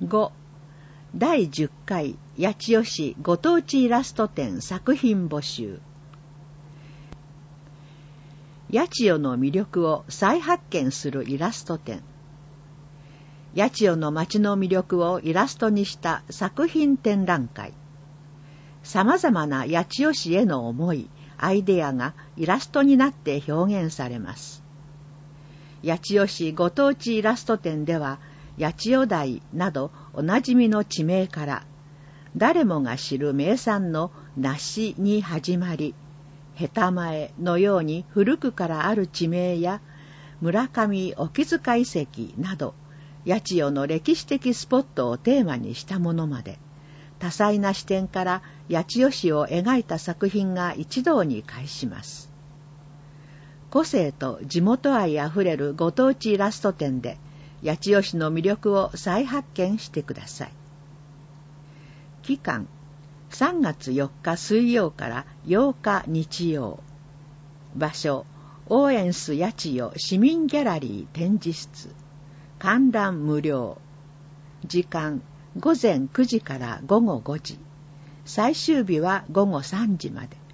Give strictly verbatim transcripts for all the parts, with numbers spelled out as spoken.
ご、だいじゅっかい八千代市ご当地イラスト展作品募集。八千代の魅力を再発見するイラスト展。八千代の街の魅力をイラストにした作品展覧会。様々な八千代市への思い、アイデアがイラストになって表現されます。八千代市ご当地イラスト展では、八千代台などおなじみの地名から、誰もが知る名産の梨に始まり、へた前のように古くからある地名や、村上沖塚遺跡など、八千代の歴史的スポットをテーマにしたものまで、多彩な視点から八千代市を描いた作品が一堂に会します。個性と地元愛あふれるご当地イラスト展で、八千代市の魅力を再発見してください。期間、さんがつよっか水曜からようか日曜。場所、オーエンス八千代市民ギャラリー展示室。観覧無料。時間、ごぜんくじからごごごじ。最終日はごごさんじまで。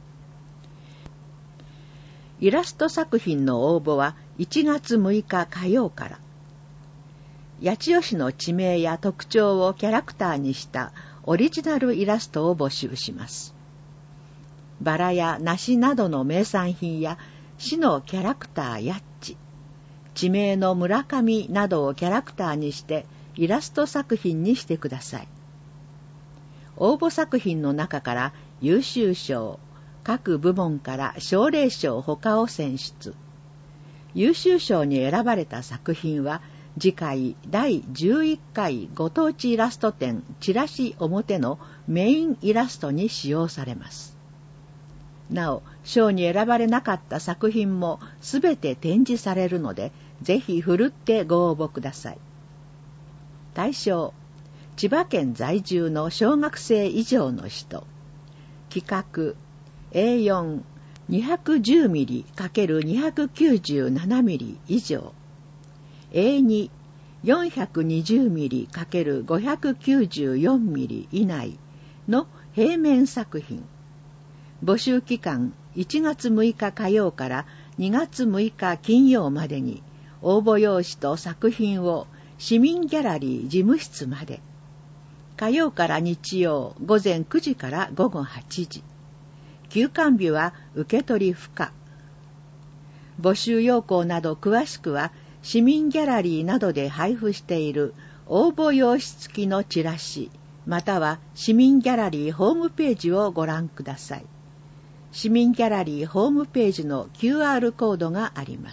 イラスト作品の応募はいちがつむいか火曜から。八千代市の地名や特徴をキャラクターにしたオリジナルイラストを募集します。バラや梨などの名産品や市のキャラクターやっち、地名の村上などをキャラクターにしてイラスト作品にしてください。応募作品の中から優秀賞、各部門から奨励賞ほかを選出。優秀賞に選ばれた作品は次回だいじゅういっかいご当地イラスト展チラシ表のメインイラストに使用されます。なお、賞に選ばれなかった作品もすべて展示されるので、ぜひふるってご応募ください。対象、千葉県在住の小学生以上の人。規格、エーよん、にひゃくじゅうミリかけるにひゃくきゅうじゅうななミリ以上。エーに、よんひゃくにじゅうミリかけるごひゃくきゅうじゅうよんミリ以内の平面作品。募集期間いちがつむいか火曜からにがつむいか金曜までに応募用紙と作品を市民ギャラリー事務室まで。火曜から日曜ごぜんくじからごごはちじ。休館日は受け取り不可。募集要項など詳しくは市民ギャラリーなどで配布している応募用紙付きのチラシ、または市民ギャラリーホームページをご覧ください。市民ギャラリーホームページの キューアール コードがあります。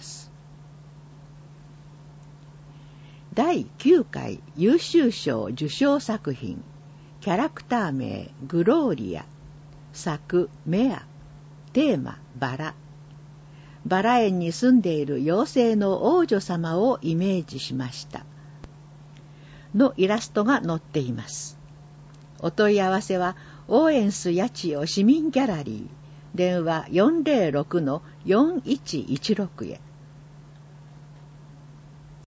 だいきゅうかい優秀賞受賞作品、キャラクター名グローリア、作メア、テーマバラ。バラ園に住んでいる妖精の王女様をイメージしました。のイラストが載っています。お問い合わせは、オーエンス八千代市民ギャラリー、電話 よんぜろろくのよんいちいちろく へ。